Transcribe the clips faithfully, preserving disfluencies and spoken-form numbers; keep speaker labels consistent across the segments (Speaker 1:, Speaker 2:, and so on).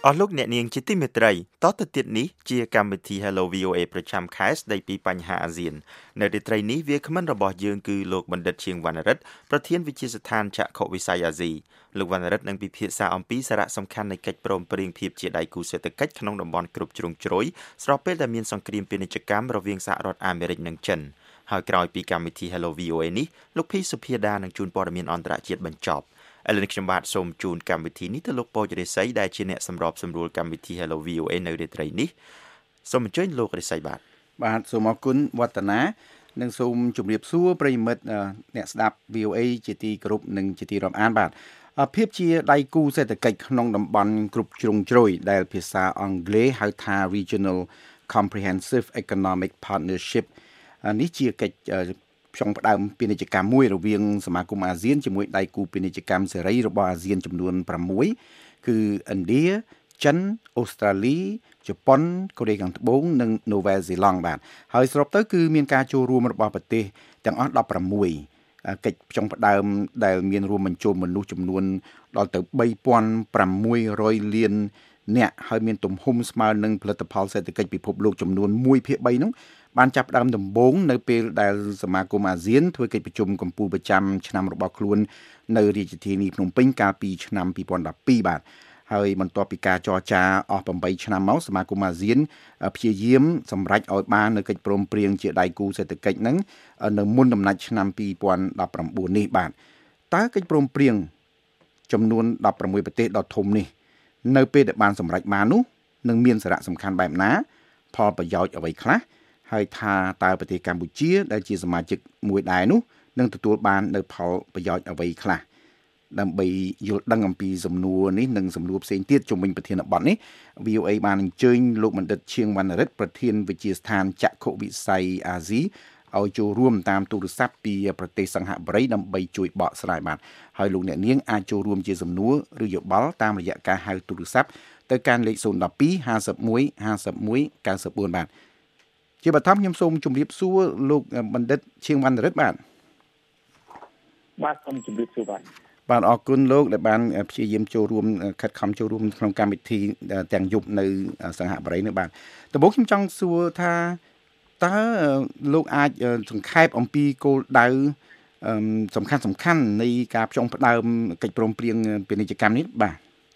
Speaker 1: អស់លោកអ្នកនាងជាទីមេត្រីតទៅទៀតនេះជាកម្មវិធី Hello វី អូ เอ ប្រចាំខែស្ដីពីបញ្ហាអាស៊ាននៅរាត្រីនេះវាគ្មិនរបស់យើងគឺលោកបណ្ឌិតឈៀងវណ្ណរិទ្ធប្រធានវិទ្យាស្ថានចក្ខុវិស័យអាស៊ីលោកវណ្ណរិទ្ធនឹងពិភាក្សាអំពីសារៈសំខាន់នៃកិច្ចព្រមព្រៀងភាពជាដៃគូសេដ្ឋកិច្ចក្នុងតំបន់គ្រប់ជ្រុងជ្រោយស្របពេលដែលមានសង្គ្រាមពាណិជ្ជកម្មរវាងសហរដ្ឋអាមេរិកនិងចិនហើយក្រោយពីកម្មវិធី Hello វី អូ เอ នេះលោកភីសុភាដានឹងជួនព័ត៌មានអន្តរជាតិបញ្ចប់ឥឡូវនេះខ្ញុំបាទសូមជូនកម្មវិធីនេះទៅលោកពូចរិស័យដែលជាអ្នកសម្របសម្រួលកម្មវិធី Hello វី អូ เอ នៅរាត្រីនេះសូមអញ្ជើញលោករិស័យបាទ
Speaker 2: បាទសូមអរគុណវឌ្ឍនានិងសូមជម្រាបសួរប្រិយមិត្តអ្នកស្ដាប់ វី អូ เอ ជាទីគោរពនិងជាទីរាប់អានបាទភាពជាដៃគូសេដ្ឋកិច្ចក្នុងតំបន់គ្រប់ជ្រុងជ្រោយដែលភាសាអង់គ្លេសហៅថា Regional Comprehensive Economic Partnership នេះជាកិច្ចផ្ចង់ផ្ដើមពាណិជ្ជកម្មមួយរវាងសមាគមអាស៊ានជាមួយដៃគូពាណិជ្ជកម្មសេរីរបស់អាស៊ានចំនួន6គឺឥណ្ឌាចិនអូស្ត្រាលីជប៉ុនកូរ៉េខាងត្បូងនិងនូវែលសេឡង់បាទហើយសរុបទៅគឺមានការចូលរួមរបស់ប្រទេសទាំងអស់ដប់ប្រាំមួយកិច្ចផ្ចង់ផ្ដើមដែលមានរួមបញ្ចូលមនុស្សចំនួនដល់ទៅបីពាន់ប្រាំមួយរយលាននាក់ហើយមានទំហំស្មើនឹងផលិតផលសេដ្ឋកិច្ចពិភពលោកចំនួនមួយភាគបីនោះបានចាប់ផ្ដើមដំបូងនៅពេលដែលសមាគមអាស៊ានធ្វើកិច្ចប្រជុំកំពូលប្រចាំឆ្នាំរបស់ខ្លួននៅរាជធានីភ្នំពេញកាលពីឆ្នាំពីរពាន់ដប់ពីរបាទហើយបន្ទាប់ពីការចរចាអស់8ឆ្នាំមកសមាគមអាស៊ានព្យាយាមសម្រេចឲ្យបាននៅកិច្ចព្រមព្រៀងជាដៃគូសេដ្ឋកិច្ចហ្នឹងនៅមុនដំណាច់ឆ្នាំពីរពាន់ដប់ប្រាំបួននេះបាទតើកិច្ចព្រមព្រៀងចំនួនដប់ប្រាំមួយប្រទេសដ៏ធំនេះនៅពេលដែលបានសម្រេចបាននោះនឹងមានសារៈសំខាន់បែបណាផលប្រយោជន៍អ្វីខ្លះហើយថាតើប្រទេសកម្ពុជាដែលជាសមាជិកមួយដែរនោះនឹងទទួលបាននៅផលប្រយោជន៍អ្វីខ្លះដើម្បីយល់ដឹងអំពីសំណួរនេះនិងសំណួរផ្សេងទៀតជុំវិញប្រធានបទនេះ វី អូ เอ បានអញ្ជើញលោកបណ្ឌិតឈៀងវណ្ណរិទ្ធប្រធានវិទ្យាស្ថានចក្ខុវិស័យអាស៊ីឲ្យចូលរួមតាមទូរស័ព្ទពីប្រទេសសង្ហបុរីដើម្បីជួយបកស្រាយបាទហើយលោកអ្នកនាងអាចចូលរួមជាសំណួរឬយោបល់តាមរយៈការហៅទូរស័ព្ទទៅកាន់លេខศูนย์ một hai ห้าสิบเอ็ด ห้าสิบเอ็ด เก้าสิบสี่បាទជាបឋមខ្ញុំសូមជម្រាបសួរលោកបណ្ឌិតឈៀងវណ្ណរិទ្ធបាទ
Speaker 3: បាទសូមជម្រាបសួរបាទ
Speaker 2: បាទអរគុណលោកដែលបានព្យាយាមចូលរួមខិតខំចូលរួមក្នុងកម្មវិធីទាំងយប់នៅសង្ហបុរីនេះបាទដំបូងខ្ញុំចង់សួរថាតើលោកអាចសង្ខេបអំពីគោលដៅសំខាន់សំខាន់នៃការផ្ចង់ផ្ដើមកិច្ចព្រមព្រៀងពាណិជ្ជកម្មនេះបាទ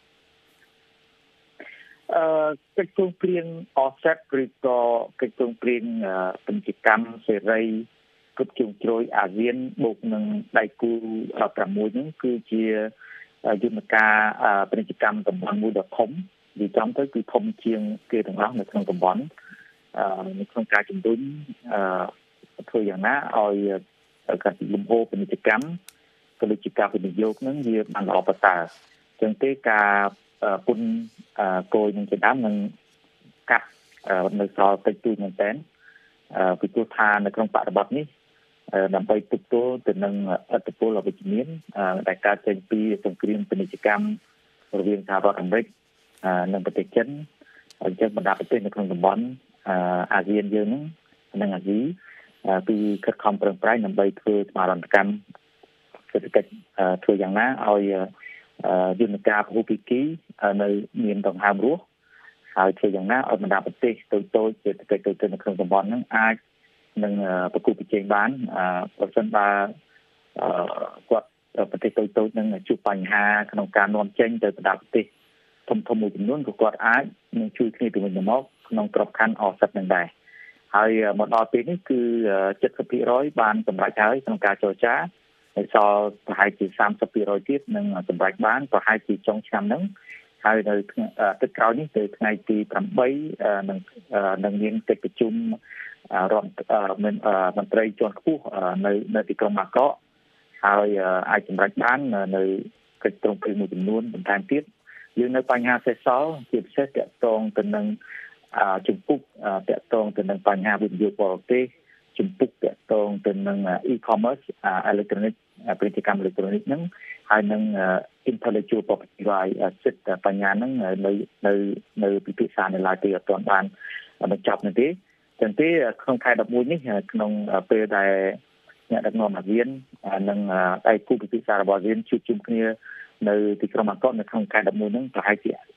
Speaker 3: អឺកិច្ចព្រមព្រៀង អ เอ ese ឬក៏កិច្ចព្រមព្រៀងពាណិជ្ជកម្មសេរីគ្រប់ជ្រុងជ្រោយអាស៊ានបូកនឹងដៃគូប្រាំមួយហ្នឹងគឺជាយន្តការពាណិជ្ជកម្មតំបន់មួយដ៏ធំនិយាយចំទៅគឺធំជាងគេទាំងអស់នៅក្នុងតំបន់នៅក្នុងការជំរុញធ្វើយ៉ាងណាឲ្យការលំហូរពាណិជ្ជកម្មក៏ដូចជាការវិនិយោគហ្នឹងវាបានល្អប្រសើរអញ្ចឹងទេការពុនគោលនឹងជាដើមនឹងកាត់នៅសល់តិចតួចមែនតើពីព្រោះថានៅក្នុងបរិបទនេះដើម្បីទប់ទល់ទៅនឹងឥទ្ធិពលអវិជ្ជមានដែលកើតចេញពីសង្គ្រាមពាណិជ្ជកម្មរវាងសហរដ្ឋអាមេរិកនិងប្រទេសចិនអញ្ចឹងបណ្ដាប្រទេសនៅក្នុងតំបន់អាស៊ានយើងហ្នឹងនិងអាស៊ីពីខិតខំប្រឹងប្រែងដើម្បីធ្វើសមារណកម្មសេដ្ឋកិច្ចធ្វើយ៉ាងណាឲ្យយន្តការពហុភាគីនៅមានដង្ហើមរស់ហើយធ្វើយ៉ាងណាឲ្យបណ្ដាប្រទេសតូចតូចសេដ្ឋកិច្ចតូចតូចនៅក្នុងតំបន់ហ្នឹងអាចនឹងប្រគល់ប្រជែងបានប្រសិនបើគាត់ប្រទេសតូចតូចនឹងជួបបញ្ហាក្នុងការនាំចេញទៅបណ្ដាប្រទេសធំធំមួយចំនួនក៏គាត់អាចនឹងជួយគ្នាទៅវិញទៅមកក្នុងក្របខ័ណ្ឌ អ เอ ese នឹងដែរហើយមកដល់ពេលនេះគឺ70%បានសម្រេចហើយក្នុងការចរចាហើយសល់ប្រហែលជា30%ទៀតនឹងសម្រេចបានប្រហែលជាចុងឆ្នាំហ្នឹងហើយនៅទឹកក្រោយនេះទៅថ្ងៃទីប្រាំបីនឹងនឹងមានកិច្ចប្រជុំរដ្ឋមន្ត្រីជាន់ខ្ពស់នៅនៅទីក្រុងម៉ាកកហើយអាចសម្រេចបាននៅកិច្ចព្រមព្រៀងមួយចំនួនបន្ថែមទៀតយើងនៅបញ្ហាសេសសល់ជាពិសេសតាក់ទងទៅនឹងជំពុកតាក់ទងទៅនឹងបញ្ហាវិនិយោគបរទេសជំពុកតាក់ទងទៅនឹង e-commerce electronic ពាណិជ្ជកម្មអេឡិចត្រូនិកហ្នឹងហើយនឹង intellectual property right សិទ្ធិបញ្ញាហ្នឹងនៅនៅនៅពិភាក្សានៅឡើយទេអត់ទាន់បានបញ្ចប់នោះទេចឹងទេក្នុងខែដប់មួយនេះក្នុងពេលដែលអ្នកដឹកនាំអាស៊ាននិងដៃគូពិភាក្សារបស់អាស៊ានជួបជុំគ្នានៅទីក្រុងបាងកកនៅក្នុងខែដប់មួយហ្នឹងប្រហែលជា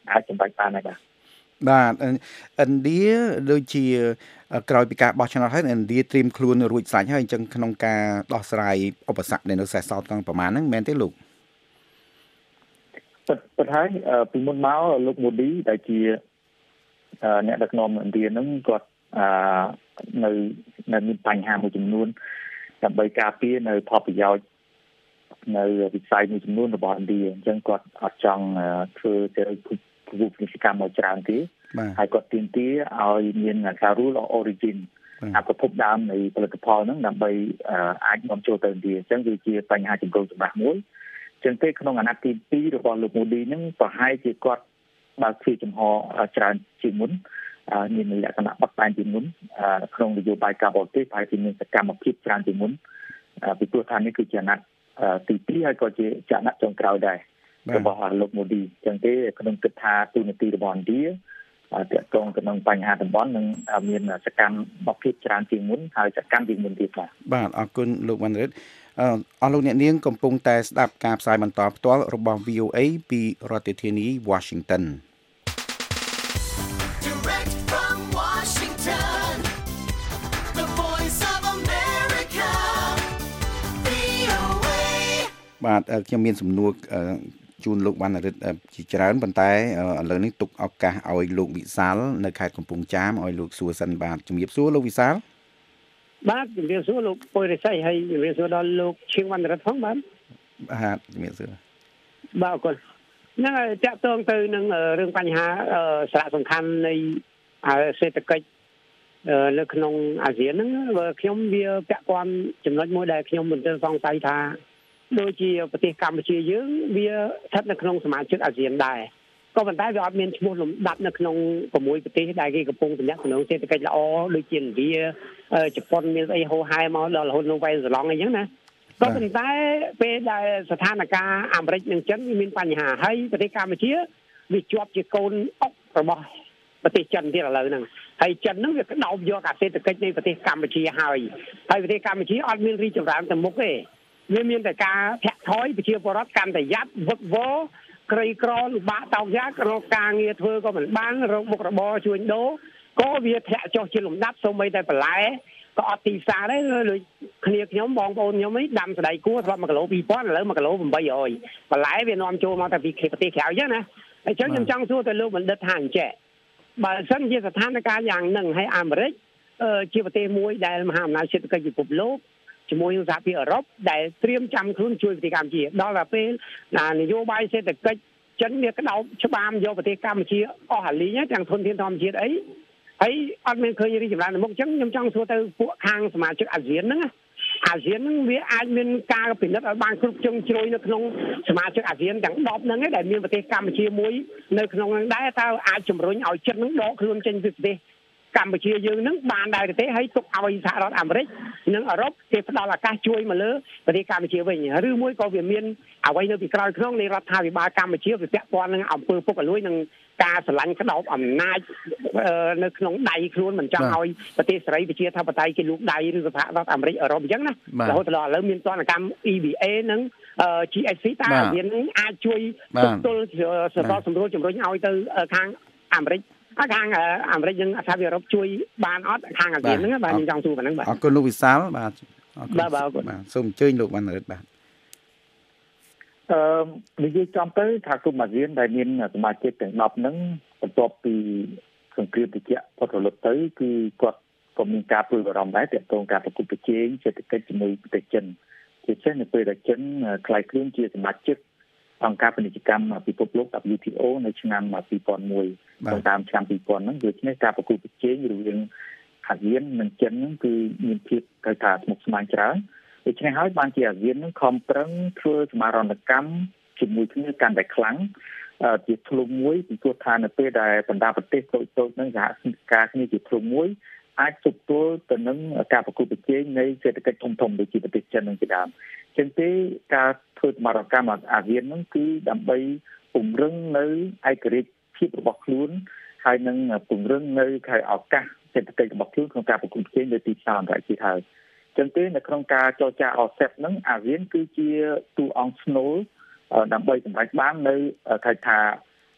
Speaker 3: អាចសម្រេចបានដែរបាទ
Speaker 2: បាទឥណ្ឌាដូចជាក្រោយពីការបោះឆ្នោតហើយឥណ្ឌាត្រៀមខ្លួនរួចស្រេចហើយអញ្ចឹងក្នុងការដោះស្រាយឧបសគ្គដែលនៅសេសសល់ទាំងប្រមាណហ្នឹងមែនទេលោក
Speaker 3: ពិតពិតហើយពីមុនមកលោកម៉ូឌីដែលជាអ្នកដឹកនាំឥណ្ឌាហ្នឹងគាត់នៅនៅមានបញ្ហាមួយចំនួនដើម្បីការពារនៅផលប្រយោជន៍នៅវិស័យមួយចំនួនរបស់ឥណ្ឌាអញ្ចឹងគាត់អត់ចង់ធ្វើទៅប្រវត្តិកម្មមកច្រើនទេហើយគាត់ទាមទារឲ្យមានការ rule of origin អាប្រភពដើមនៃផលិតផលហ្នឹងដើម្បីអាចនាំចូលទៅឥណ្ឌាអញ្ចឹងវាជាបញ្ហាចម្រូងចម្រាសមួយអញ្ចឹងទេក្នុងអាណត្តិទីពីររបស់លោកម៉ូឌីហ្នឹងប្រហែលជាគាត់បើកទ្វារចំហច្រើនជាងមុនមានលក្ខណៈបត់បែនជាងមុនក្នុងនយោបាយការបរទេសប្រហែលជាមានសកម្មភាពច្រើនជាងមុនពីព្រោះថានេះគឺជាអាណត្តិទីពីរហើយក៏ជាអាណត្តិចុងក្រោយដែររបស់លោកម៉ូឌីអញ្ចឹងទេក្នុងគិតថាទូនាទីរបស់ឥណ្ឌាទាក់ទងទៅនឹងបញ្ហាតំបន់នឹងមានសកម្មភាពច្រើនជាងមុនហើយសកម្មជាងមុនទៀតបាទ
Speaker 2: បាទអរគុណលោកវណ្ណរិទ្ធអស់លោកអ្នកនាងកំពុងតែស្ដាប់ការផ្សាយបន្តផ្ទាល់របស់ វី អូ អេ ពីរដ្ឋធានី Washington
Speaker 4: Direct from Washington The Voice of America វី អូ เอ
Speaker 2: បាទខ្ញុំមានសំណួរជូនលោកវណ្ណរិទ្ធជាច្រើនប៉ុន្តែឥឡូវនេះទុកឱកាសឲ្យលោកវិសាលនៅខេត្តកំពង់ចាមឲ្យលោកសួរសិនបាទជំរាបសួរលោកវិសាល
Speaker 5: បាទជំរាបសួរលោកពុយរិស័យហើយជំរាបសួរដល់លោកឈៀងវណ្ណរិទ្ធផងបាទ
Speaker 2: បាទជំរាបសួរ
Speaker 5: បាទអរគុណហ្នឹងហើយតាក់ទងទៅនឹងរឿងបញ្ហាសារៈសំខាន់នៃសេដ្ឋកិច្ចនៅក្នុងអាស៊ានហ្នឹងខ្ញុំវាពាក់ព័ន្ធចំណុចមួយដែលខ្ញុំមិនទាន់សង្ស័យថាដូចជាប្រទេសកម្ពុជាយើងវាស្ថិតនៅក្នុងសមាជិកអាស៊ានដែរក៏ប៉ុន្តែវាអត់មានឈ្មោះលំដាប់នៅក្នុងប្រមួយប្រទេសដែលគេកំពុងទំនាក់ទំនងសេដ្ឋកិច្ចល្អដូចជាឥណ្ឌាជប៉ុនមានអីហូហែមកដល់រហូតនៅវ៉ែនសឡង់អីចឹងណាក៏ប៉ុន្តែពេលដែលស្ថានភាពអាមេរិកនិងចិនមានបញ្ហាហើយប្រទេសកម្ពុជាវាជាប់ជាកូនអុករបស់ប្រទេសចិនទៀតឥឡូវហ្នឹងហើយចិនហ្នឹងវាក្តោបយកអាសេដ្ឋកិច្ចនៃប្រទេសកម្ពុជាហើយហើយប្រទេសកម្ពុជាអត់មានរីកចម្រើនទៅមុខទេវាមានតែការធាក់ថយប្រជាពលរដ្ឋកាន់តែយ៉ាប់វឹកវរក្រីក្រលំបាកតោកយ៉ារកការងារធ្វើក៏មិនបានរកមុខរបរជួញដូរក៏វាធ្លាក់ចុះជាលំដាប់សូម្បីតែបន្លែក៏អត់ទីផ្សារដែរលើគ្នាខ្ញុំបងប្អូនខ្ញុំនេះដាំស្ដៃគួរធ្លាប់មួយគីឡូពីរពាន់ឥឡូវមួយគីឡូ800បន្លែវានាំចូលមកតែពីប្រទេសក្រៅអញ្ចឹងណាអញ្ចឹងខ្ញុំចង់សួរទៅលោកបណ្ឌិតថាអញ្ចេះបើសិនជាស្ថានភាពយ៉ាងហ្នឹងហើយអាមេរិកជាប្រទេសមួយដែលមហាអំណាចសេដ្ឋកិច្ចពិភពលោកជាមួយនឹងសហភាពអឺរ៉ុបដែលត្រៀមចាំខ្លួនជួយប្រទេសកម្ពុជាដល់តែពេលនយោបាយសេដ្ឋកិច្ចចិនវាក្តោបច្បាមយកប្រទេសកម្ពុជាអស់អាលីងទាំងធនធានធម្មជាតិអីហើយអត់មានឃើញរីកចម្រើនទៅមុខអញ្ចឹងខ្ញុំចង់សួរទៅពួកខាងសមាជិកអាស៊ានហ្នឹងអាស៊ានហ្នឹងវាអាចមានការពិនិត្យឲ្យបានគ្រប់ជ្រុងជ្រោយនៅក្នុងសមាជិកអាស៊ានទាំងដប់ហ្នឹងដែលមានប្រទេសកម្ពុជាមួយនៅក្នុងហ្នឹងដែរតើអាចជំរុញឲ្យចិនហ្នឹងដកខ្លួនចេញពីប្រទេសកម្ពុជាយើងនឹងបានដែរទេហើយទុកឲ្យសហរដ្ឋអាមេរិកនិងអឺរ៉ុបគេផ្ដល់ឱកាសជួយមកលើប្រទេសកម្ពុជាវិញឬមួយក៏វាមានអ្វីនៅពីក្រោយក្នុងនៃរដ្ឋាភិបាលកម្ពុជាវាពាក់ព័ន្ធនឹងអង្គើពុករលួយនឹងការស្រឡាញ់ក្តោបអំណាចនៅក្នុងដៃខ្លួនមិនចង់ឲ្យប្រទេសសេរីប្រជាធិបតេយ្យគេលូកដៃឬសហរដ្ឋអាមេរិកអឺរ៉ុបអញ្ចឹងណារហូតដល់ឥឡូវមានទណ្ឌកម្ម អ៊ី ប៊ី เอ និង ជី เอส ซี តាវានឹងអាចជួយទល់សម្រាប់សម្រួលជំរុញឲ្យទៅខាងអាមេរិកខាងអាមេរិកនិងសហភាពអឺរ៉ុបជួយបានអត់ខាងអាស៊ានហ្នឹងបាទខ្ញុំចង់សួរប៉ុណ្ណឹងបាទ
Speaker 2: អរគុណលោកវិសាលបាទអរគុណបាទសូមអញ្ជើញលោកវណ្ណរិទ្ធបាទ
Speaker 3: អឺនិយាយចំទៅថាគុំអាស៊ានដែលមានសមាជិកទាំងដប់ហ្នឹងបន្ទាប់ពីសង្គ្រាមត្រជាក់ផុតរលត់ទៅគឺគាត់ក៏មានការព្រួយបារម្ភដែរទាក់ទងការប្រកួតប្រជែងសេដ្ឋកិច្ចជាមួយប្រទេសចិនជាពិសេសនៅពេលដែលចិនក្លាយខ្លួនជាសមាជិកអង្គការពាណិជ្ជកម្មពិភពលោក ដបលយូ ទី អូ នៅឆ្នាំពីរពាន់មួយតាមឆ្នាំពីរពាន់ហ្នឹងដូច្នេះការប្រកួតប្រជែងរវាងអាស៊ាននិងចិនហ្នឹងគឺមានភាពកៅថាស្មុគស្មាញច្រើនដូច្នេះហើយបានជាអាស៊ានហ្នឹងខំប្រឹងធ្វើសមារណកម្មជាមួយគ្នាកាន់តែខ្លាំងជាធ្លុំមួយពីព្រោះថានៅពេលដែលបណ្ដាប្រទេសតូចៗហ្នឹងសហការគ្នាជាធ្លុំមួយអាចទប់ទល់ទៅនឹងការប្រកួតប្រជែងនៃសេដ្ឋកិច្ចធំៗដូចជាប្រទេសចិននិងជាដើមចឹងទេការធ្វើសមារណកម្មអាស៊ានហ្នឹងគឺដើម្បីពង្រឹងនៅឯករាជ្យភាពរបស់ខ្លួនហើយនឹងពង្រឹងនៅខាងឱកាសសេដ្ឋកិច្ចរបស់ខ្លួនក្នុងការប្រកួតប្រជែងលើទីផ្សារអន្តរជាតិហើយចឹងទេនៅក្នុងការចរចា អ សេព ហ្នឹងអាស៊ានគឺជាតួអង្គស្នូលដើម្បីសម្រេចបាននៅគេថា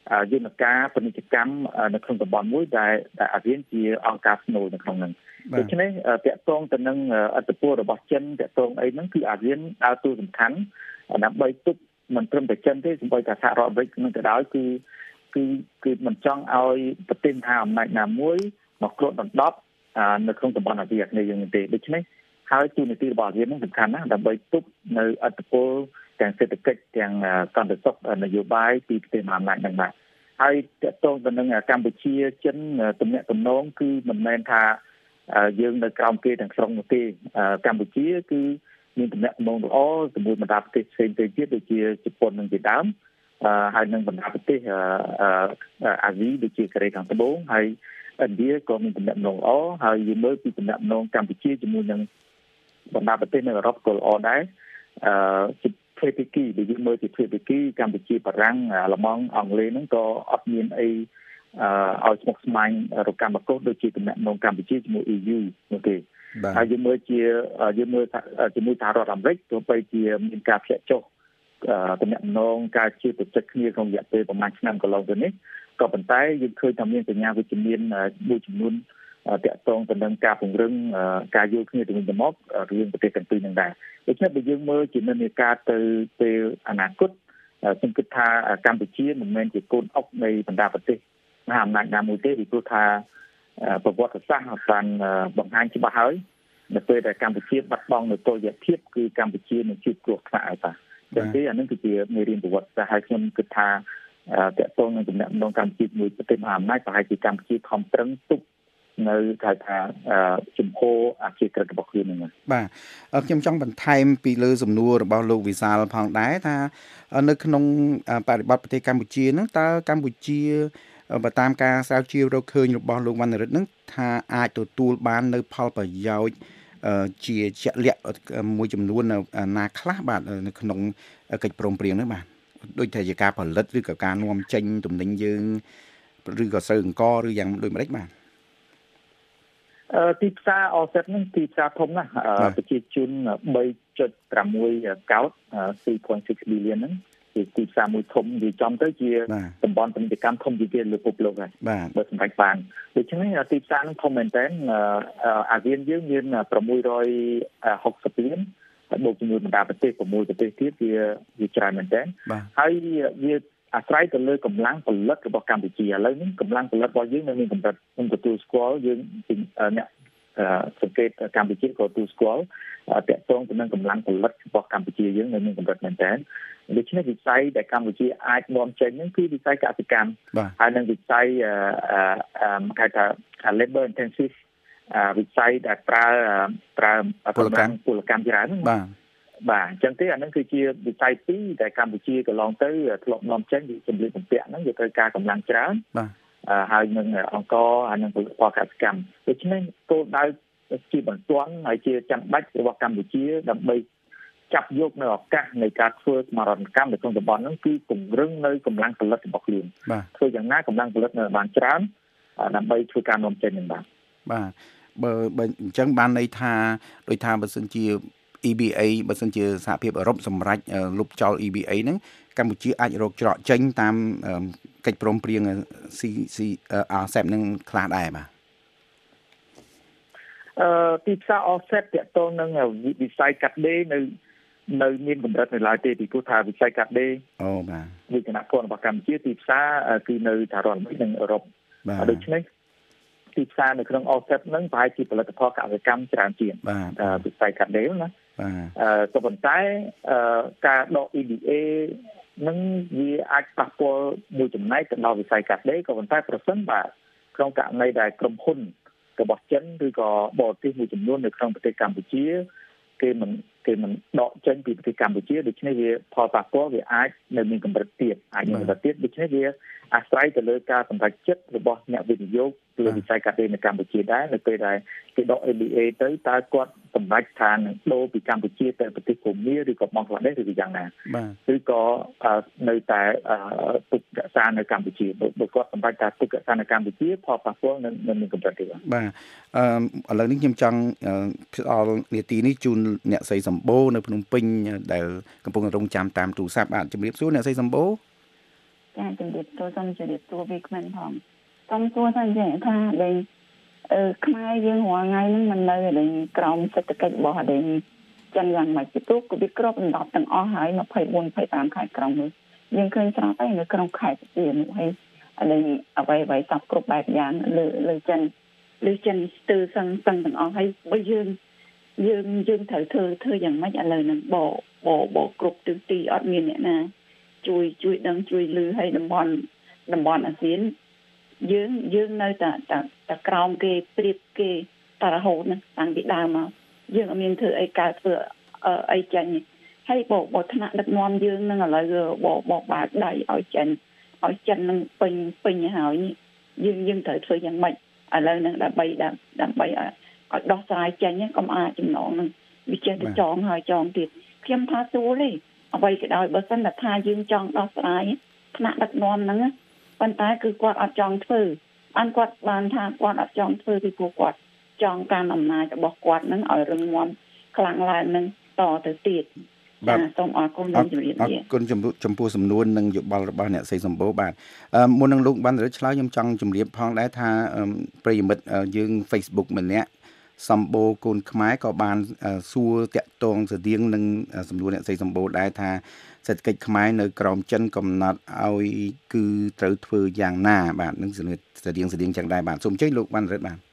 Speaker 3: យន្តការពាណិជ្ជកម្មនៅក្នុងតំបន់មួយដែលដែលអាស៊ានជាអង្គការស្នូលនៅក្នុងហ្នឹងដូច្នេះតកតងទៅនឹងអធិបុលរបស់ចិនតកតងអីហ្នឹងគឺអាស៊ានដើរតួសំខាន់ដើម្បីទប់មិនត្រឹមតែចិនទេសូម្បីតែសហរដ្ឋអាមេរិកនឹងក៏ដោយគឺគឺគឺមិនចង់ឲ្យប្រទេសមហាអំណាចណាមួយមកគ្របដណ្ដប់នៅក្នុងតំបន់អាស៊ីអាគ្នេយ៍យើងទេដូច្នេះហើយទូនីតិរបស់អាស៊ាននឹងសំខាន់ណាស់ដើម្បីទប់នៅអធិបុលទាំងសេដ្ឋកិច្ចទាំងសន្តិសុខនយោបាយពីប្រទេសមហាអំណាចនឹងបាទហើយតកតងទៅនឹងកម្ពុជាចិនទំនាក់ទំនងគឺមិនមែនថាយើងនៅក្រោមគេទាំងស្រុងនោះទេកម្ពុជាគឺមានទំនាក់ទំនងល្អជាមួយបណ្ដាប្រទេសផ្សេងៗទៀតដូចជាជប៉ុននិងជាដើមហើយនឹងបណ្ដាប្រទេសអាស៊ីដូចជាកូរ៉េខាងត្បូងហើយឥណ្ឌាក៏មានទំនាក់ទំនងល្អហើយយើងមើលពីទំនាក់ទំនងកម្ពុជាជាមួយនឹងបណ្ដាប្រទេសនៅអឺរ៉ុបក៏ល្អដែរអឺជាទ្វេភាគីដែលយើងមើលជាទ្វេភាគីកម្ពុជាបារាំងអាល្លឺម៉ង់អង់គ្លេសហ្នឹងក៏អត់មានអីអឺឲ្យស្មុគស្មាញរកកម្មកុសដូចជាទំនាក់ទំនងកម្ពុជាជាមួយ E U នោះទេហើយយើងមើលជាយើងមើលជាមួយសហរដ្ឋអាមេរិកទោះបីជាមានការធ្លាក់ចុះទំនាក់ទំនងការជាប្រតិកម្មគ្នាក្នុងរយៈពេលប្រហែលឆ្នាំកន្លងទៅនេះក៏ប៉ុន្តែយើងឃើញថាមានសញ្ញាវិជ្ជមានមួយចំនួនតាក់ទងទៅនឹងការពង្រឹងការយល់គ្នាទៅវិញទៅមករឿងប្រទេសទាំងពីរនឹងដែរដូច្នេះបើយើងមើលជានិន្នាការទៅពេលអនាគតខ្ញុំគិតថាកម្ពុជាមិនមែនជាកូនអុកនៃបណ្ដាប្រទេសមហាអំណាចណាមួយទេពីព្រោះថាប្រវត្តិសាស្ត្របានបង្ហាញច្បាស់ហើយនៅពេលដែលកម្ពុជាបាត់បង់នូវតុល្យភាពគឺកម្ពុជានឹងជួបគ្រោះថ្នាក់ហើយបាទចឹងទេអានឹងគឺជាមេរៀនប្រវត្តិសាស្ត្រហើយខ្ញុំគិតថាតកតងនឹងទំនាក់ទំនងកម្ពុជាជាមួយប្រទេសមហាអំណាចប្រហែលជាកម្ពុជាខំប្រឹងទប់នៅគេថាជំហរអភិក្រិតរបស់ខ្លួនហ្នឹង
Speaker 2: បាទខ្ញុំចង់បន្ថែមពីលើសំណួររបស់លោកវិសាលផងដែរថានៅក្នុងបរិបទប្រទេសកម្ពុជាហ្នឹងតើកម្ពុជាបើតាមការស្រាវជ្រាវរកឃើញរបស់លោកវណ្ណរិទ្ធហ្នឹងថាអាចទទួលបាននៅផលប្រយោជន៍ជាជាក់លាក់មួយចំនួនណាខ្លះបាទនៅក្នុងកិច្ចព្រមព្រៀងហ្នឹងបាទដូចថាជាការផលិតឬក៏ការនាំចេញទំនិញយើងឬក៏ស្រូវអង្ករឬយ៉ាងដូចម្តេចបាទ
Speaker 3: អឺទីផ្សារ offset ហ្នឹងទីផ្សារធំណាស់ប្រជាជន 3.6 កោត three point six billion ហ្នឹងជាទីផ្សារមួយធំនិយាយចំទៅជាតំបន់ពាណិជ្ជកម្មធំជាងគេលើពិភពលោកហើយបើសម្រាប់បានដូច្នេះទីផ្សារហ្នឹងធំមែនតើអាស៊ានយើងមានsix hundred sixtyលានហើយបូកជាមួយបណ្ដាប្រទេសsixប្រទេសទៀតវាវាច្រើនមែនតើហើយវាអាស្រ័យទៅលើកម្លាំងផលិតរបស់កម្ពុជាឥឡូវនេះកម្លាំងផលិតរបស់យើងនៅមានកម្រិតខ្ញុំទទួលស្គាល់យើងអ្នកសង្កេតកម្ពុជាក៏ទទួលស្គាល់តកតងទៅនឹងកម្លាំងផលិតរបស់កម្ពុជាយើងនៅមានកម្រិតមែនតើដូច្នេះវិស័យដែលកម្ពុជាអាចនាំចេញហ្នឹងគឺវិស័យកសិកម្មហើយនឹងវិស័យគេថា labor intensive វិស័យដែលប្រើប្រើកម្លាំងពលកម្មច្រើនហ្នឹង
Speaker 2: បាទ
Speaker 3: បាទអញ្ចឹងទេអានឹងគឺជាវិស័យពីរដែលកម្ពុជាកន្លងទៅធ្លាប់នាំចេញពីសម្ភារបំពាក់ហ្នឹងវាត្រូវការកម្លាំងច្រើន
Speaker 2: បាទ
Speaker 3: ហើយនឹងអង្គហើយនឹងផលិតផលកសិកម្មដូច្នេះគោលដៅជាបន្ទាន់ហើយជាចាំបាច់របស់កម្ពុជាដើម្បីចាប់យកនៅឱកាសនៃការធ្វើស្មារតីកម្មនៅក្នុងតំបន់ហ្នឹងគឺពង្រឹងនៅកម្លាំងផលិតរបស់ខ្លួនធ្វើយ៉ាងណាកម្លាំងផលិតនៅបានច្រើនដើម្បីធ្វើការនាំចេញហ្នឹងបាទ
Speaker 2: បាទបើបើអញ្ចឹងបានន័យថាដោយថាបើសិនជា E B A បើសិនជាសហភាពអឺរ៉ុបសម្រាប់លុបចោល E B A ហ្នឹងកម្ពុជាអាចរកច្រកចេញតាមកិច្ចព្រមព្រៀង C C R C E P ហ្នឹងខ្លះដែរបាទ
Speaker 3: អឺទីផ្សារ offset តកតងនឹងវិស័យកាត់ដេរនៅនៅមានកម្រិតនៅឡើយទេពីព្រោះថាវិស័យកាត់ដេរ
Speaker 2: អូបាទ
Speaker 3: វិកណភ័ណ្ឌរបស់កម្ពុជាទីផ្សារគឺនៅសហរដ្ឋអាមេរិកនិងអឺរ៉ុបដូច្នេះទីផ្សារនៅក្នុង offset ហ្នឹងប្រហែលជាផលិតផលកសិកម្មច្រើនជាងវិស័យកាត់ដេរណាអឺក៏ប៉ុន្តែការដក E B A នឹងវាអាចប៉ះពាល់មួយចំណែកទៅដល់វិស័យកាត់ដេរក៏ប៉ុន្តែប្រសិនបើក្នុងករណីដែលក្រុមហ៊ុនរបស់ចិនឬក៏បរទេសមួយចំនួននៅក្នុងប្រទេសកម្ពុជាគេមិនគេមិនដកចេញពីប្រទេសកម្ពុជាដូច្នេះវាផលប៉ះពាល់វាអាចនៅមានកម្រិតទៀតអាចមានកម្រិតទៀតដូច្នេះវាអាស្រ័យទៅលើការសម្រេចចិត្តរបស់អ្នកវិនិយោគលើវិស័យកាត់ដេរនៅកម្ពុជាដែរនៅពេលដែលគេដក E B A ទៅតើគាត់សម្រេចថានឹងដូរពីកម្ពុជាទៅប្រទេសភូមាឬក៏បង់ក្លាដេសឬយ៉ាងណាឬក៏នៅតែទុករក្សានៅកម្ពុជាបើគាត់សម្រេចថាទុករក្សានៅកម្ពុជាផលប៉ះពាល់នឹងមានកម្រិតទៀត
Speaker 2: បាទអឺឥឡូវនេះខ្ញុំចង់ផ្ដល់នាទីនេះជូនអ្នកស្រីសម្បូរនៅភ្នំពេញដែលកំពុងរងចាំតាមទូរស័ព្ទបាទជំរាបសួរអ្នកស្រីសម្បូរ
Speaker 6: ចាជំរាបសួរសូមជំរាបសួរវាគ្មិនផងសូមសួរថាអញ្ចឹងថាលេងអឺខ្មែរយើងរាល់ថ្ងៃហ្នឹងមិននៅលេងក្រោមសេដ្ឋកិច្ចរបស់លេងចឹងយ៉ាងម៉េចពីព្រោះវាគ្របដណ្ដប់ទាំងអស់ហើយ24 25ខែក្រុងនេះយើងឃើញស្រាប់ហើយនៅក្នុងខេត្តជានោះហើយលេងអ្វីអ្វីសពគ្រប់បែបយ៉ាងលើលើចិនលើចិនស្ទើរសឹងសឹងទាំងអស់ហើយបើយើងយើងយើងត្រូវធ្វើធ្វើយ៉ាងម៉េចឥឡូវហ្នឹងបបបគ្រប់ទិសទីអត់មានអ្នកណាជួយជួយដឹងជួយលឺឲ្យតំបន់តំបន់អាស៊ានយើងយើងនៅតែតែតែក្រោមគេព្រៀបគេតរហូតហ្នឹងតាំងពីដើមមកយើងអត់មានធ្វើអីកើតធ្វើអីចាញ់ហើយបបថ្នាក់ដឹកនាំយើងនឹងឥឡូវបបបាក់ដៃឲ្យចាញ់ឲ្យចិននឹងពេញពេញហើយយើងយើងត្រូវធ្វើយ៉ាងម៉េចឥឡូវហ្នឹងដើម្បីដើម្បីឲ្យដោះស្រាយចាញ់កុំអាចចំណងនឹងវាចេះតែចងហើយចងទៀតខ្ញុំថាស្រួលទេអ្វីក៏ដោយបើសិនតែថាយើងចង់ដោះស្រាយថ្នាក់ដឹកនាំហ្នឹងប៉ុន្តែគឺគាត់អត់ចង់ធ្វើបានគាត់បានថាគាត់អត់ចង់ធ្វើពីព្រោះគាត់ចង់កាន់អំណាចរបស់គាត់ហ្នឹងឲ្យរឹងមាំខ្លាំងឡើងនឹងតទៅទៀតបាទសូមអរគុណលោកជំរាបលាអរគុណ
Speaker 2: ចំពោះសំណួរនិងយោបល់របស់អ្នកស្រីសម្បូរបាទមុននឹងលោកបានរើឆ្លើយខ្ញុំចង់ជម្រាបផងដែរថាប្រិយមិត្តយើង Facebook ម្នាក់សម្បូរកូនខ្មែរក៏បានសួរតាក់ទងស្តៀងនឹងសំណួរអ្នកស្រីសម្បូរដែរថាសេដ្ឋកិច្ចខ្មែរនៅក្រោមចិនកំណត់ឲ្យគឺត្រូវធ្វើយ៉ាងណាបាទនឹងស្តៀងស្តៀងស្តៀងចឹងដែរបាទសូមអញ្ជើញលោកបានរិទ្ធបាទ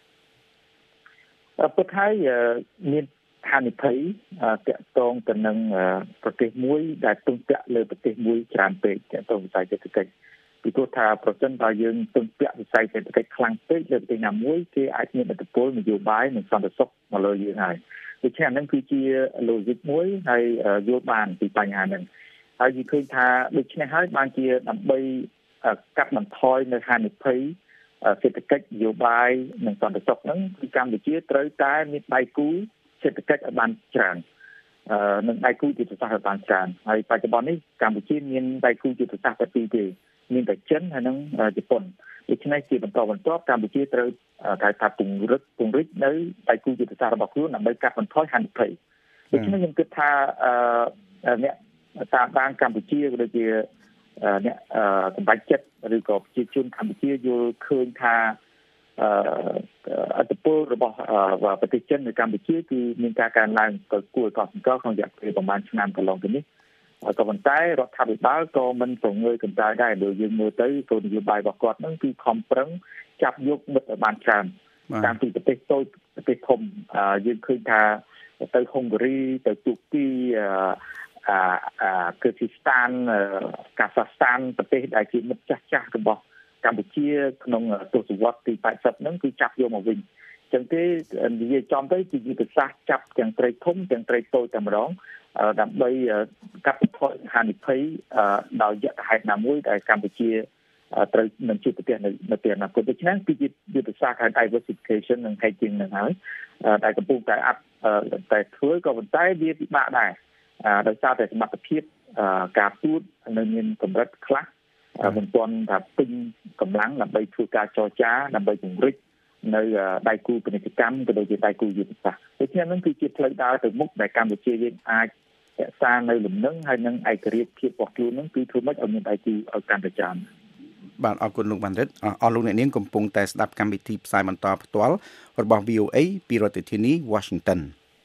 Speaker 3: ពុទ្ធហើយមានហានិភ័យតាក់ទងទៅនឹងប្រទេសមួយដែលទង់ពាក់លើប្រទេសមួយច្រើនពេកតាក់ទងវិស័យសេដ្ឋកិច្ចពីព្រោះថាប្រសិនបើយើងទង់ពាក់វិស័យសេដ្ឋកិច្ចខ្លាំងពេកលើប្រទេសណាមួយគេអាចមានឥទ្ធិពលនយោបាយនិងសន្តិសុខមកលើយើងហើយដូច្នេះអានឹងគឺជា logic មួយហើយយល់បានពីបញ្ហាហ្នឹងហើយនិយាយឃើញថាដូច្នេះហើយបានជាដើម្បីកាត់បន្ថយនៅហានិភ័យសេដ្ឋកិច្ចនយោបាយនិងសន្តិសុខហ្នឹងគឺកម្ពុជាត្រូវតែមានដៃគូសេដ្ឋកិច្ចឲ្យបានច្រើនអឺនឹងដៃគូយុទ្ធសាស្ត្រឲ្យបានច្រើនហើយបច្ចុប្បន្ននេះកម្ពុជាមានដៃគូយុទ្ធសាស្ត្រតែពីរទេមានតែចិនហើយនិងជប៉ុនដូច្នេះជាបន្តបន្ទាប់កម្ពុជាត្រូវតែថាពង្រឹងពង្រីកនៅដៃគូយុទ្ធសាស្ត្ររបស់ខ្លួនដើម្បីកាត់បន្ថយហានិភ័យដូច្នេះខ្ញុំគិតថាអឺអ្នកតាមដានកម្ពុជាក៏ដូចជាអ្នកសម្បត្តិចិត្តឬក៏ប្រជាជនកម្ពុជាយល់ឃើញថាអត្តពលរបស់ប្រទេសចិននៅកម្ពុជាគឺមានការកើនឡើងក៏គួរឲ្យកត់សម្គាល់ក្នុងរយៈពេលប្រហែលឆ្នាំកន្លងទៅនេះក៏ប៉ុន្តែរដ្ឋាភិបាលក៏មិនប្រងើយកន្តើយដែរដោយយើងមើលទៅគោលនយោបាយរបស់គាត់ហ្នឹងគឺខំប្រឹងចាប់យកមិត្តឲ្យបានច្រើនតាមពីប្រទេសតូចប្រទេសធំយើងឃើញថាទៅហុងហ្គារីទៅទូគីអាអាគឺស៊ីស្ថានកាហ្សាស្ថានប្រទេសដែលជាមិត្តចាស់ចាស់របស់កម្ពុជាក្នុងទសវត្សរ៍ទីแปดสิบហ្នឹងគឺចាប់យកមកវិញអញ្ចឹងទេនិយាយចំទៅជាយុទ្ធសាស្ត្រចាប់ទាំងត្រីធំទាំងត្រីតូចតែម្ដងដើម្បីកាត់បន្ថយហានិភ័យដោយយថាហេតុណាមួយដែលកម្ពុជាត្រូវនឹងជួបប្រទះនៅនៅពេលអនាគតដូច្នេះគឺយុទ្ធសាស្ត្រខាង diversification និង hedging នឹងហើយដែលកំពុងតែអត់តែធ្វើក៏ប៉ុន្តែវាពិបាកដែរដោយសារតែសមត្ថភាពការទូតនៅមានកម្រិតខ្លះមិនទាន់ថាពេញកម្លាំងដើម្បីធ្វើការចរចាដើម្បីពង្រីកនៅដៃគូពាណិជ្ជកម្មក៏ដូចជាដៃគូយុទ្ធសាស្ត្រដូច្នេះហ្នឹងគឺជាផ្លូវដើរទៅមុខដែលកម្ពុជាយើងអាចរក្សានៅលំនឹងហើយនឹងឯករាជ្យភាពរបស់ខ្លួនហ្នឹងគឺធ្វើម៉េចឲ្យមានដៃគូឲ្យកាន់តែច្រើន
Speaker 2: បាទអរគុណលោកបានរិទ្ធអស់លោកអ្នកនាងកំពុងតែស្ដាប់កម្មវិធីផ្សាយបន្តផ្ទាល់របស់ វី អូ អេ ពីរដ្ឋធានី Washington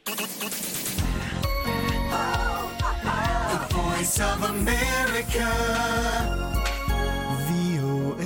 Speaker 4: The Voice of America វី អូ เอ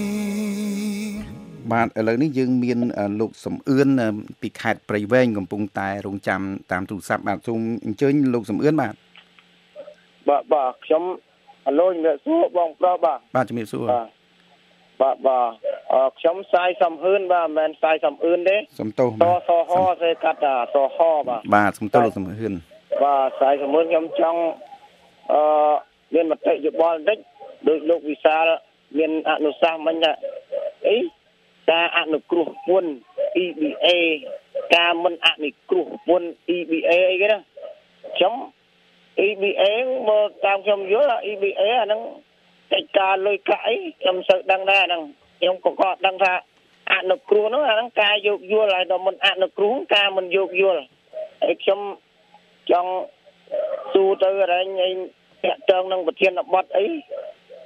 Speaker 2: បាទឥឡូវនេះយើងមានលោកសំអឿនពីខេត្តព្រៃវែងកំពុងតែរងចាំតាមទូរស័ព្ទបាទសូមអញ្ជើញលោកសំអឿនបាទ
Speaker 7: បាទបាទខ្ញុំអឡូជំរាបសួរបងប្រុសបាទ
Speaker 2: បាទជំរាបសួរ
Speaker 7: បាទបាទខ្ញុំសាយសំអឿនបាទមិនមែនសាយសំអឿនទេ
Speaker 2: សំទោស
Speaker 7: តសហសេកាត់តាសហបាទ
Speaker 2: បាទសំទោសលោកសំអឿន
Speaker 7: បាទសាយសំអឿនខ្ញុំចង់អឺមានមតិយោបល់បន្តិចដោយលោកវិសាលមានអនុសាសន៍មិញថាអីការអនុគ្រោះពន្ធ អ៊ី ប៊ី เอ ការមិនអនុគ្រោះពន្ធ អ៊ី ប៊ី เอ អីគេណាខ្ញុំ អ៊ី ប៊ី เอ មើលតាមខ្ញុំយល់ អ៊ី ប៊ី เอ អាហ្នឹងកិច្ចការលុយកាក់អីខ្ញុំសូវដឹងដែរហ្នឹងខ្ញុំក៏គាត់ដឹងថាអនុគ្រោះហ្នឹងអាហ្នឹងការយោគយល់ហើយដល់មិនអនុគ្រោះការមិនយោគយល់ហើយខ្ញុំចង់សួរទៅរែងឯងតាក់ទងនឹងប្រធានបទអី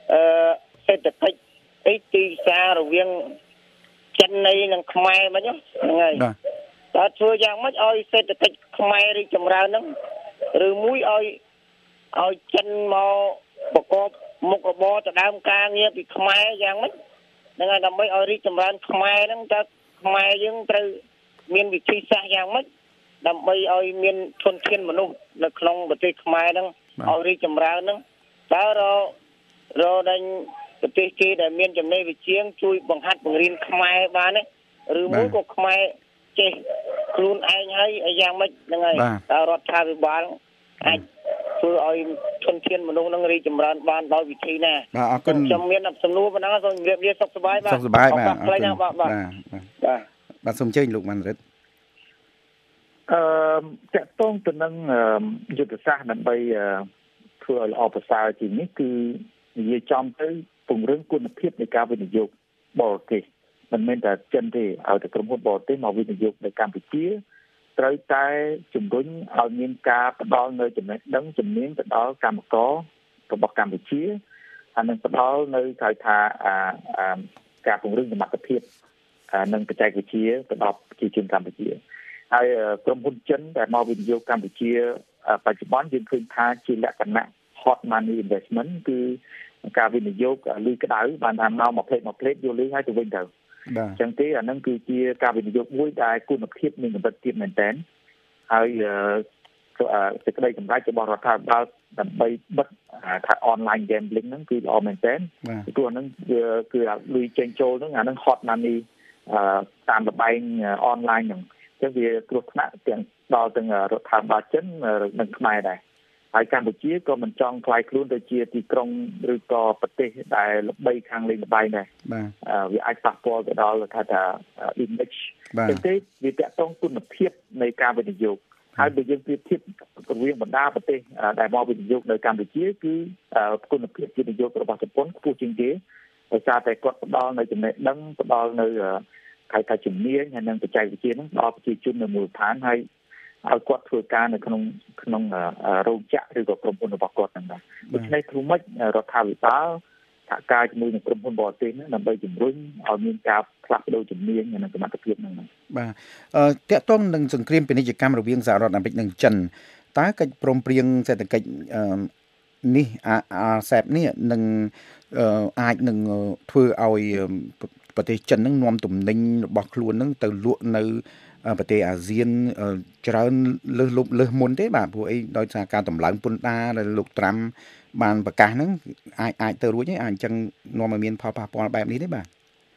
Speaker 7: អឺសេដ្ឋកិច្ចអីទីផ្សាររវាងចិននិងខ្មែរមិនហ្នឹងហើយតើធ្វើយ៉ាងម៉េចឲ្យសេដ្ឋកិច្ចខ្មែររីកចម្រើនហ្នឹងឬមួយឲ្យឲ្យចិនមកប្រកបមុខរបរដដើមការងារពីខ្មែរយ៉ាងម៉េចហ្នឹងហើយដើម្បីឲ្យរីកចម្រើនខ្មែរហ្នឹងតើខ្មែរយើងត្រូវមានវិធីសាស្ត្រយ៉ាងម៉េចដើម្បីឲ្យមានធនធានមនុស្សនៅក្នុងប្រទេសខ្មែរហ្នឹងឲ្យរីកចម្រើនហ្នឹងតើររដល់ប្រទេសគេដែលមានចំណេះវិជ្ជាជួយបង្ហាត់បង្រៀនខ្មែរបានទេឬមួយក៏ខ្មែរចេះខ្លួនឯងហើយយ៉ាងម៉េចហ្នឹងហើយតើរដ្ឋាភិបាលអាចធ្វើឲ្យធនធានមនុស្សនឹងរីកចម្រើនបានដោយវិធីណា
Speaker 2: បាទអរគុណ
Speaker 7: ខ្ញុំមានសំណួរប៉ុណ្ណឹងសូមជម្រាបលាសុខសប្បាយបាទ
Speaker 2: សុខសប្បាយបាទអរគុណ
Speaker 7: បាទបាទ
Speaker 2: បាទបាទសូមអញ្ជើញលោកវណ្ណរិទ្ធ
Speaker 3: អឺតកតងទៅនឹងយុទ្ធសាស្ត្រដើម្បីធ្វើឲ្យល្អប្រសើរជាងនេះគឺនិយាយចំទៅពង្រឹងគុណភាពនៃការវិនិយោគបរទេសមិនមែនតែចិនទេឲ្យតែក្រុមហ៊ុនបរទេសមកវិនិយោគនៅកម្ពុជាត្រូវតែជំរុញឲ្យមានការផ្ដល់នៅចំណេះដឹងជំនាញទៅដល់កម្មកររបស់កម្ពុជាហើយនឹងផ្ដល់នៅគេហៅថាការពង្រឹងសមត្ថភាពនិងបច្ចេកវិទ្យាទៅដល់ប្រជាជនកម្ពុជាហើយក្រុមហ៊ុនចិនដែលមកវិនិយោគកម្ពុជាបច្ចុប្បន្នយើងឃើញថាជាលក្ខណៈ hot money investment គឺការវិនិយោគលុយក្តៅបានថាមកមួយផ្លេតមួយផ្លេតយកលុយឲ្យទៅវិញទៅអញ្ចឹងទេអានឹងគឺជាការវិនិយោគមួយដែលគុណភាពមានកម្រិតទាបមែនទែនហើយសេចក្តីសម្រេចរបស់រដ្ឋាភិបាលដើម្បីបិទថា online gambling ហ្នឹងគឺល្អមែនទែនព្រោះហ្នឹងគឺលុយចេញចូលហ្នឹងអាហ្នឹង hot money តាមលបែង online ហ្នឹងអញ្ចឹងវាគ្រោះថ្នាក់ទាំងដល់ទាំងរដ្ឋាភិបាលចិននិងខ្មែរដែរហើយកម្ពុជាក៏មិនចង់ខ្លាយខ្លួនទៅជាទីក្រុងឬក៏ប្រទេសដែលល្បីខាងលេងល្បែងដែរ
Speaker 2: បាទ
Speaker 3: វាអាចប៉ះពាល់ទៅដល់ថាថា image
Speaker 2: ចឹង
Speaker 3: ទេវាតកតងគុណភាពនៃការវិនិយោគហើយបើយើងប្រៀបធៀបរវាងបណ្ដាប្រទេសដែលមកវិនិយោគនៅកម្ពុជាគឺគុណភាពវិនិយោគរបស់ជប៉ុនខ្ពស់ជាងគេដោយសារតែគាត់ផ្ដល់នៅចំណេះដឹងផ្ដល់នៅគេថាជំនាញហើយនិងបច្ចេកវិទ្យាហ្នឹងដល់ប្រជាជននៅមូលដ្ឋានហើយឲ្យគាត់ធ្វើការនៅក្នុងក្នុងរោងចក្រឬក៏ក្រុមហ៊ុនរបស់គាត់ហ្នឹងដែរដូច្នេះធ្វើម៉េចរដ្ឋាភិបាលសហការជាមួយនឹងក្រុមហ៊ុនបរទេសហ្នឹងដើម្បីជំរុញឲ្យមានការផ្លាស់ប្ដូរជំនាញនិងសមត្ថភាពហ្នឹង
Speaker 2: បាទអឺតកតងនឹងសង្គ្រាមពាណិជ្ជកម្មរវាងសហរដ្ឋអាមេរិកនិងចិនតើកិច្ចព្រមព្រៀងសេដ្ឋកិច្ចនេះអាស៊េបនេះនឹងអាចនឹងធ្វើឲ្យប្រទេសចិននឹងនាំទំនិញរបស់ខ្លួននឹងទៅលក់នៅប្រទេសអាស៊ានច្រើនលើសលប់លើសមុនទេបាទព្រោះអីដោយសារការតម្លើងពន្ធដារដែលលោកត្រាំបានប្រកាសហ្នឹងអាចអាចទៅរួចទេអាចអញ្ចឹងនាំឲ្យមានផលប៉ះពាល់បែបនេះទេបាទ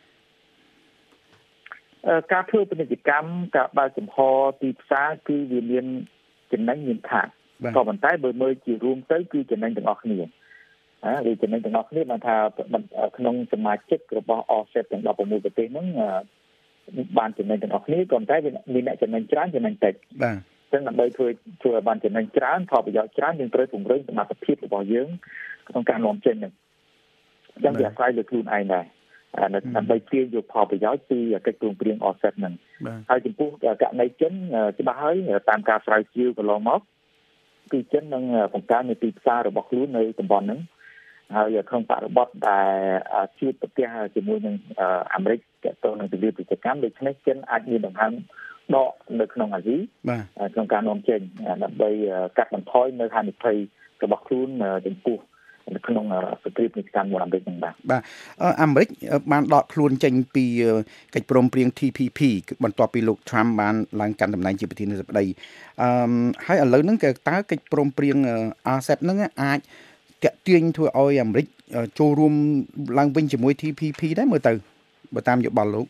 Speaker 3: ការធ្វើពាណិជ្ជកម្មការបើកចំហទីផ្សារគឺវាមានចំណេញមានខាតក៏ប៉ុន្តែបើមើលជារួមទៅគឺចំណេញទាំងអស់គ្នាហើយចំណេញទាំងអស់គ្នាបានថាក្នុងសមាជិករបស់ អាស៊េប ទាំងដប់ប្រាំមួយប្រទេសហ្នឹងបានចំណេញទាំងអស់គ្នាក៏ប៉ុន្តែមានអ្នកចំណេញច្រើនចំណេញតិច
Speaker 2: បាទ
Speaker 3: អញ្ចឹងដើម្បីធ្វើធ្វើឲ្យបានចំណេញច្រើនផលប្រយោជន៍ច្រើនយើងត្រូវពង្រឹងសមត្ថភាពរបស់យើងក្នុងការនាំចេញហ្នឹងអញ្ចឹងវាអាស្រ័យលើខ្លួនឯងដែរដើម្បីទាញយកផលប្រយោជន៍ពីកិច្ចព្រមព្រៀង អាស៊េប ហ្នឹងហើយចំពោះករណីចិនច្បាស់ហើយតាមការស្រាវជ្រាវកន្លងមកគឺចិននឹងបង្កើននៅទីផ្សាររបស់ខ្លួននៅតំបន់ហ្នឹងហើយក្នុងបរិបទដែលជួបប្រទះជាមួយនឹងអាមេរិកទាក់ទងនឹងទិវាពាណិជ្ជកម្មដូច្នេះចិនអាចមានដង្ហើមដកនៅក្នុងអាស៊ីក្នុងការនាំចេញដើម្បីកាត់បន្ថយនៅហានិភ័យរបស់ខ្លួនចំពោះនៅក្នុងសង្គ្រាមពាណិជ្ជកម្មរបស់អាមេរិកហ្នឹងបាទ
Speaker 2: បាទអាមេរិកបានដកខ្លួនចេញពីកិច្ចព្រមព្រៀង T P P បន្ទាប់ពីលោក Trump បានឡើងកាន់តំណែងជាប្រធានាធិបតីអឺហើយឥឡូវហ្នឹងតើកិច្ចព្រមព្រៀង អាស៊េប ហ្នឹងអាចតាក់ទាញធ្វើឲ្យអាមេរិកចូលរួមឡើងវិញជាមួយ T P P ដែរមើលទៅបើតាមយោបល់លោក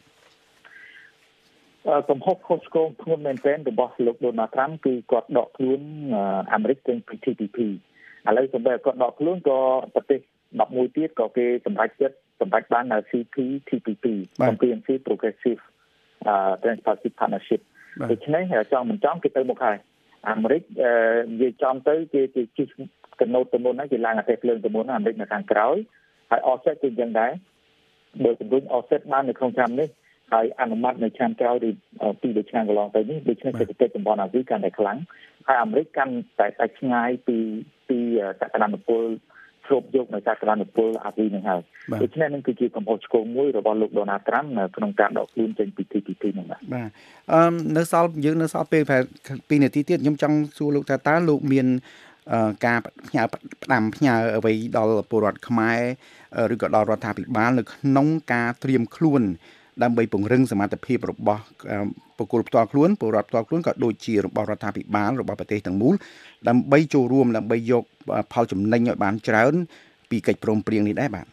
Speaker 3: កំហុសខុសឆ្គងធ្ងន់មែនទែនរបស់លោក Donald Trump គឺគាត់ដកខ្លួនអាមេរិកចេញពី T P P ឥឡូវសម្រាប់គាត់ដកខ្លួនក៏ប្រទេសដប់មួយទៀតក៏គេសម្រេចចិត្តសម្រេចបាននៅ C P T P P Comprehensive Progressive Trans-Pacific Partnership ដូច្នេះចង់មិនចង់គេទៅមុខហើយអាមេរិកនិយាយចំទៅគេគេជិះកណូតទៅមុនហ្នឹងគេឡើងអាទេសភ្លើងទៅមុនអាមេរិកនៅខាងក្រោយហើយ offset គឺយ៉ាងដែរបើជំរុញ offset បាននៅក្នុងឆ្នាំនេះហើយអនុម័តនៅឆ្នាំក្រោយឬពីរឆ្នាំកន្លងទៅនេះដូច្នេះសេដ្ឋកិច្ចតំបន់អាស៊ីកាន់តែខ្លាំងហើយអាមេរិកកាន់តែតែឆ្ងាយពីពីសក្តានុពលស្រូបយកនៅសក្តានុពលអាស៊ីនឹងហើយដូច្នេះនឹងគឺជាកំហុសឆ្គងមួយរបស់លោកដូណាល់ត្រាំនៅក្នុងការដកខ្លួនចេញពីទីទីនោះបាទ
Speaker 2: បាទអឺនៅសល់យើងនៅសល់ពេលប្រហែលពីរនាទីទៀតខ្ញុំចង់សួរលោកថាតើលោកមានការផ្ញើផ្ដាំផ្ញើអ្វីដល់ពលរដ្ឋខ្មែរឬក៏ដល់រដ្ឋាភិបាលនៅក្នុងការត្រៀមខ្លួនដើម្បីពង្រឹងសមត្ថភាពរបស់បុគ្គលផ្ទាល់ខ្លួនពលរដ្ឋផ្ទាល់ខ្លួនក៏ដូចជារបស់រដ្ឋាភិបាលរបស់ប្រទេសទាំងមូលដើម្បីចូលរួមដើម្បីយកផលចំណេញឲ្យបានច្រើនពីកិច្ចព្រមព្រៀងនេះដែរបាទ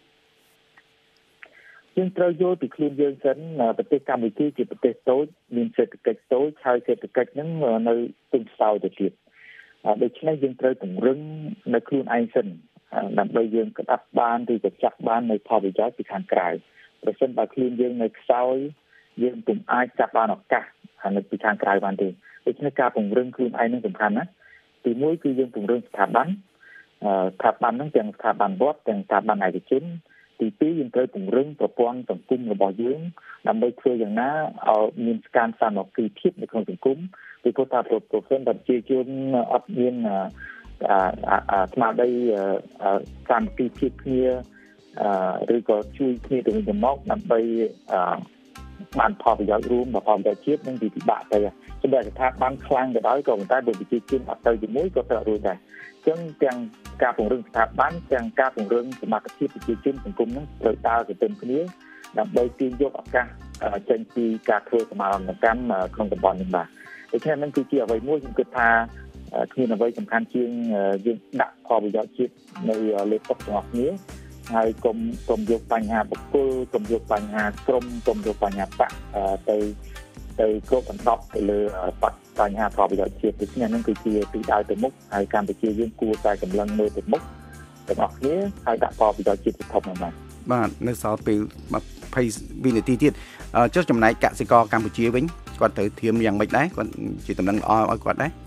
Speaker 3: យើងត្រូវយល់ពីខ្លួនយើងសិនប្រទេសកម្ពុជាជាប្រទេសតូចមានសេដ្ឋកិច្ចតូចហើយសេដ្ឋកិច្ចហ្នឹងនៅទន់ខ្សោយទៅទៀតដូច្នេះយើងត្រូវពង្រឹងនៅខ្លួនឯងសិនដើម្បីយើងក្តាប់បានឬក៏ចាក់បាននៅផលប្រយោជន៍ពីខាងក្រៅប្រសិនបើខ្លួនយើងនៅខ្សោយយើងពុំអាចចាប់បានឱកាសនៅពីខាងក្រៅបានទេដូច្នេះការពង្រឹងខ្លួនឯងនឹងសំខាន់ណាស់ទីមួយគឺយើងពង្រឹងស្ថាប័នស្ថាប័នហ្នឹងទាំងស្ថាប័នរដ្ឋទាំងស្ថាប័នឯកជនទីពីរយើងត្រូវពង្រឹងប្រព័ន្ធសង្គមរបស់យើងដើម្បីធ្វើយ៉ាងណាឲ្យមានការសាមគ្គីភាពនៅក្នុងសង្គមពីព្រោះថាប្រសិនបើប្រជាជនអត់មានស្មារតីសាមគ្គីភាពគ្នាឬក៏ជួយគ្នាទៅវិញទៅមកដើម្បីបានផលប្រយោជន៍រួមដល់ផលប្រយោជន៍ជាតិនឹងពិបាកទៅសម្រាប់ស្ថាប័នខ្លាំងទៅដោយក៏ប៉ុន្តែបើប្រជាជនអត់ទៅជាមួយក៏ត្រូវរួចដែរអញ្ចឹងទាំងការពង្រឹងស្ថាប័នទាំងការពង្រឹងសមត្ថភាពប្រជាជនសង្គមនឹងត្រូវដើរទៅទន្ទឹមគ្នាដើម្បីទាញយកឱកាសចេញពីការធ្វើសមាហរណកម្មក្នុងតំបន់នេះបាទដូច្នេះនឹងគឺជាអ្វីមួយខ្ញុំគិតថាគ្មានអ្វីសំខាន់ជាងយើងដាក់ផលប្រយោជន៍ជាតិនៅលើតុទាំងអស់គ្នាហើយកុំកុំយកបញ្ហាបុគ្គលកុំយកបញ្ហាក្រុមកុំយកបញ្ហាបកទៅទៅគ្រប់អន្តរទៅលើបញ្ហាផលប្រយោជន៍ជាតិដូច្នេះនឹងគឺជាទីដៅទៅមុខហើយកម្ពុជាយើងគួរតែកម្លាំងមើលទៅមុខទាំងអស់គ្នាហើយដាក់ផលប្រយោជន៍ជាតិទៅធំហ្នឹង
Speaker 2: បាទនៅសល់ពេលยี่สิบវិនាទីទៀតចុះចំណែកកសិករកម្ពុជាវិញគាត់ត្រូវធៀមយ៉ាងម៉េចដែរគាត់ជាតំណែងល្អឲ្យគាត់ដែរ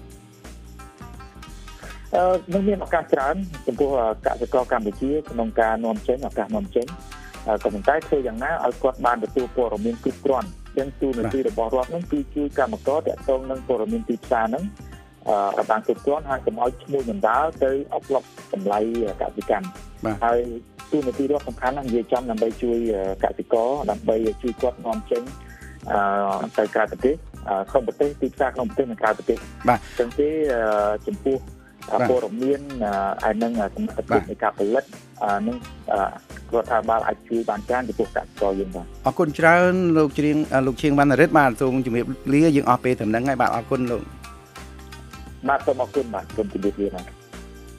Speaker 3: អឺនឹងមានឱកាសច្រើនចំពោះកសិករកម្ពុជាក្នុងការនាំចេញឱកាសនាំចេញក៏ប៉ុន្តែធ្វើយ៉ាងណាឲ្យគាត់បានទទួលព័ត៌មានគ្រប់គ្រាន់ចឹងទូនាទីរបស់រដ្ឋនឹងគឺជួយកម្មករតាក់ទងនឹងព័ត៌មានទីផ្សារហ្នឹងអឺបានគ្រប់គ្រាន់ហើយកុំឲ្យឈ្មោះបណ្ដាលទៅអបឡុកតម្លៃកសិកម្មហើយទូនាទីរដ្ឋសំខាន់ណាស់និយាយចំដើម្បីជួយកសិករដើម្បីជួយគាត់នាំចេញអឺទៅក្រៅប្រទេសក្នុងប្រទេសទីផ្សារក្នុងប្រទេសនិងក្រៅប្រទេស
Speaker 2: បាទ
Speaker 3: ចឹងទេចំពោះព័ត៌មានហើយនឹងសមត្ថភាពនៃការផលិតនឹងរដ្ឋាភិបាលអាចជួយបានច្រើនចំពោះកសិករយើងបាទ
Speaker 2: អរគុណច្រើនលោកជ្រៀងលោកឈៀងវណ្ណរិទ្ធបាទសូមជម្រាបលាយើងអស់ពេលត្រឹមហ្នឹងហើយបាទអរគុណលោក
Speaker 3: បាទសូមអរគុណបាទសូមជម្រាបលាបាទ